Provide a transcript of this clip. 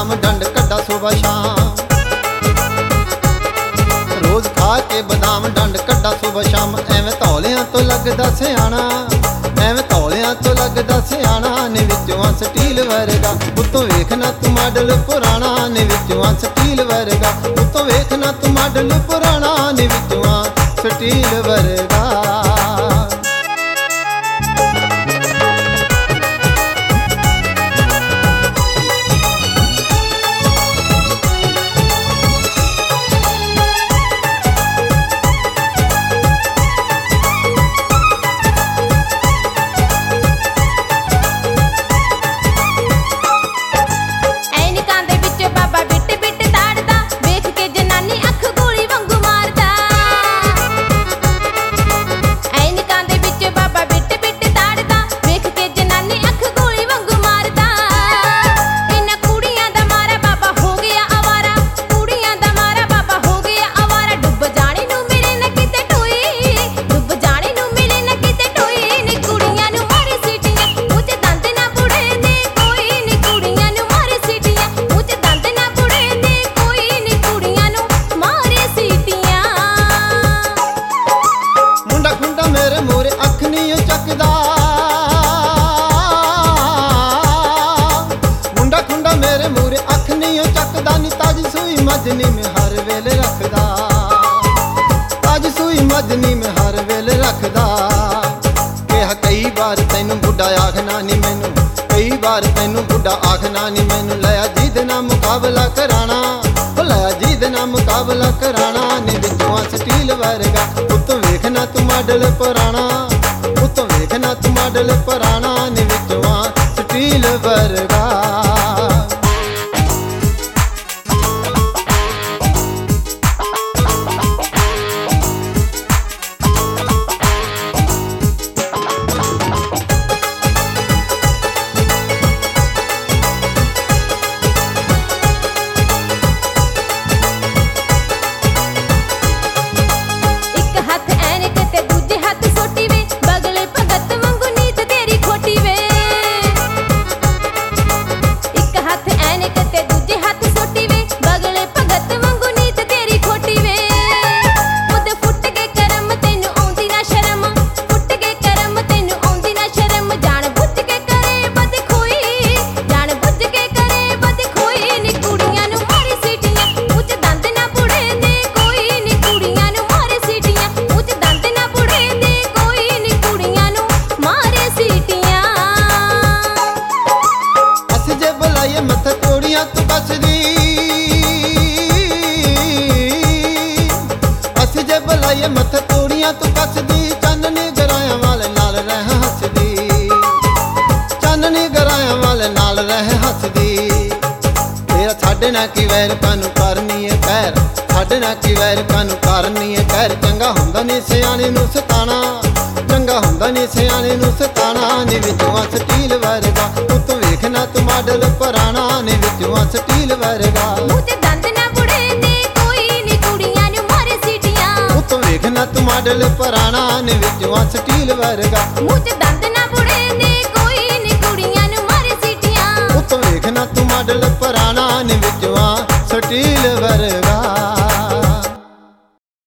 ਬਦਾਮ ਡੰਡ ਕੱਢਾ ਸੁਬਹ ਸ਼ਾਮ। ਰੋਜ਼ ਖਾ ਕੇ ਬਦਾਮ ਡੰਡ ਕੱਢਾ ਸੁਬਹ ਸ਼ਾਮ। ਐਵੇਂ ਧੌਲਿਆਂ ਤੋਂ ਲੱਗਦਾ ਸਿਆਣਾ, ਐਵੇਂ ਧੌਲਿਆਂ ਤੋਂ ਲੱਗਦਾ ਸਿਆਣਾ ਨੀ ਵਿੱਚੋਂ ਆ ਸਟੀਲ ਵਰਗਾ। ਉੱਤੋਂ ਵੇਖਣਾ ਤੂੰ ਮਾਡਲ ਪੁਰਾਣਾ ਨੀ ਵਿੱਚੋਂ ਆ ਸਟੀਲ ਵਰਗਾ। ਉੱਤੋਂ ਵੇਖਣਾ ਤੂੰ ਮਾਡਲ ਪੁਰਾਣਾ ਨੀ ਵਿੱਚੋਂ ਆ ਸਟੀਲ ਵਰਗਾ। ਮੱਝ ਨੀ ਮੈਂ ਹਰ ਵੇਲੇ ਰੱਖਦਾ, ਤਾਜੀ ਸੂਈ ਮੱਝ ਨੀ ਮੈਂ ਹਰ ਵੇਲੇ ਰੱਖਦਾ। ਕਿਹਾ ਕਈ ਵਾਰ ਤੈਨੂੰ ਬੁੱਢਾ ਆਖਣਾ ਨੀ ਮੈਨੂੰ, ਕਈ ਵਾਰ ਤੈਨੂੰ ਬੁੱਢਾ ਆਖਣਾ ਨੀ ਮੈਨੂੰ। ਲਿਆ ਜਿਹਦੇ ਨਾਲ ਮੁਕਾਬਲਾ ਕਰਾਣਾ, ਲਿਆ ਜਿਹਦੇ ਨਾਲ ਮੁਕਾਬਲਾ ਕਰਾਣਾ ਨੀ ਵਿੱਚੋਂ ਆ ਸਟੀਲ ਵਰਗਾ। ਉੱਤੋਂ ਵੇਖਣਾ ਤੂੰ ਮਾਡਲ ਪੁਰਾਣਾ, ਉੱਤੋਂ ਵੇਖਣਾ ਤੂੰ ਮਾਡਲ ਪੁਰਾਣਾ ਨੀ ਵਿੱਚੋਂ ਆ ਸਟੀਲ ਵਰਗਾ। ਮੱਥਾ ਤੋੜੀਆਂ ਤੂੰ ਕੱਸਦੀ, ਅਸੀਂ ਜੇ ਬੁਲਾਈਏ ਮੱਥਾ ਤੋੜੀਆਂ ਤੂੰ ਕੱਸਦੀ। ਚਾਨਣੀ ਗਰਾਇਆਂ ਵਾਲੇ ਨਾਲ ਰਹਿ ਹੱਸਦੀ, ਚਾਨਣੀ ਗਰਾਇਆਂ ਵਾਲੇ ਨਾਲ ਰਹਿ ਹੱਸਦੀ। ਤੇਰਾ ਸਾਡੇ ਨਾਲ ਕੀ ਵੈਰ ਕਾਨੂੰ ਕਰਨੀ ਏ ਖੈਰ, ਸਾਡੇ ਨਾਲ ਕੀ ਵੈਰ ਕਾਨੂੰ ਕਰਨੀ ਏ ਖੈਰ। ਚੰਗਾ ਹੁੰਦਾ ਨੀ ਸਿਆਣੇ ਨੂੰ ਸਤਾਣਾ, ਚੰਗਾ ਹੁੰਦਾ ਨੀ ਸਿਆਣੇ ਨੂੰ ਸਤਾਣਾ ਨੀ ਵਿੱਚੋਂ ਆ ਸਟੀਲ ਵਰਗਾ। ਉੱਤੋਂ ਵੇਖਣਾ ਤੂੰ ਮਾਡਲ ਪੁਰਾਣਾ ਨੀ ਵਿੱਚੋਂ ਆ ਸਟੀਲ ਵਰਗਾ। ਮੂੰਹ ਤੇ ਦੰਦ ਨਾ ਬੁੜੇ ਦੇ ਕੋਈ ਨੀ ਕੁੜੀਆਂ ਨੂੰ ਮਾਰੇ ਸੀਟੀਆਂ। ਉੱਤੋਂ ਵੇਖਣਾ ਤੂੰ ਮਾਡਲ ਪੁਰਾਣਾ ਨੀ ਵਿੱਚੋਂ ਆ ਸਟੀਲ ਵਰਗਾ। ਮੂੰਹ ਤੇ ਦੰਦ ਨਾ